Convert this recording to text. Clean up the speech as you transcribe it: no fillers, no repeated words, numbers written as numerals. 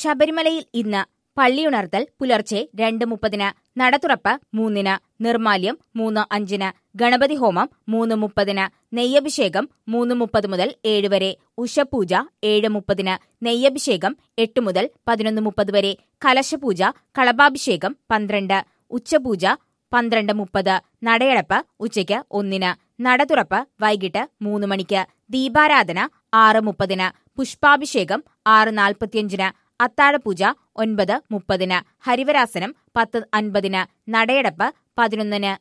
ശബരിമലയിൽ ഇന്ന് പള്ളിയുണർത്തൽ പുലർച്ചെ 2:30, നടതുറപ്പ് 3, നിർമാല്യം 3:05, ഗണപതി ഹോമം 3:30, നെയ്യഭിഷേകം 3:30 മുതൽ 7 വരെ, ഉഷപൂജ 7:30, നെയ്യഭിഷേകം 8 മുതൽ 11:30 വരെ, കലശപൂജ കളഭാഭിഷേകം 12, ഉച്ചപൂജ 12:30, നടയടപ്പ് ഉച്ചയ്ക്ക് 1, നടതുറപ്പ് വൈകിട്ട് 3 മണിക്ക്, ദീപാരാധന 6:30, പുഷ്പാഭിഷേകം 6:45, അത്താഴപൂജ 9:30, ഹരിവരാസനം 10:50, നടയടപ്പ് 11